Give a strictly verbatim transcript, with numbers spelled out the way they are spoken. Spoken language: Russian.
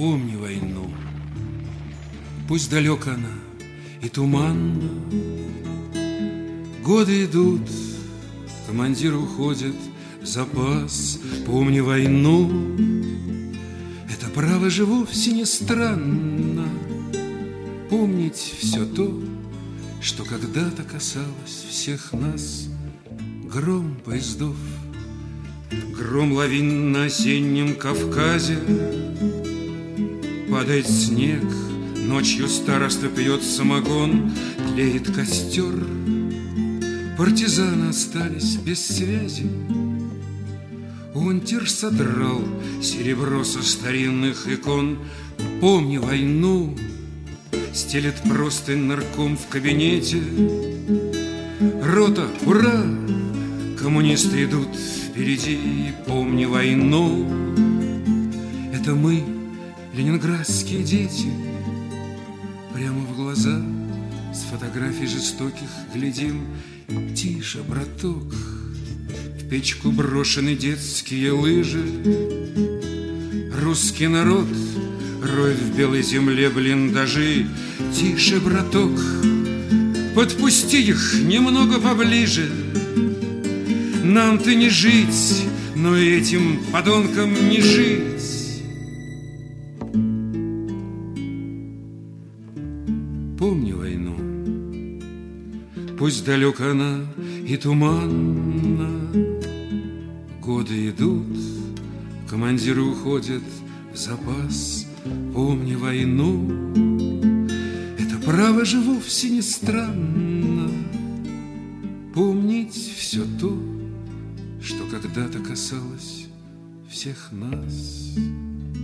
помни войну. Пусть далек она и туманна, годы идут, командир уходит в запас. Помни войну, это право же вовсе не странно. Помнить все то, что когда-то касалось всех нас. Гром поездов, гром лавин на осеннем Кавказе. Падает снег, ночью староста пьет самогон, тлеет костер. Партизаны остались без связи. Унтер содрал серебро со старинных икон. Помни войну, стелет простынь нарком в кабинете. Рота, ура! Коммунисты идут впереди. Помни войну, это мы, ленинградские дети. Прямо в глаза с фотографий жестоких глядим. Тише, браток, в печку брошены детские лыжи. Русский народ роет в белой земле блиндажи. Тише, браток, подпусти их немного поближе. Нам-то не жить, но этим подонкам не жить. Помни войну, пусть далек она и туманна. Годы идут, командиры уходят в запас. Помни войну, это право же вовсе не странно. Помнить все то, что когда-то касалось всех нас.